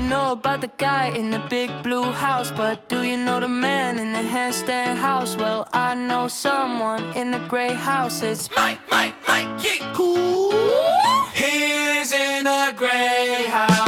know about the guy in the big blue house, but do you know the man in the handstand house? Well, I know someone in the gray house. It's Mike, yeah. He's in a gray house.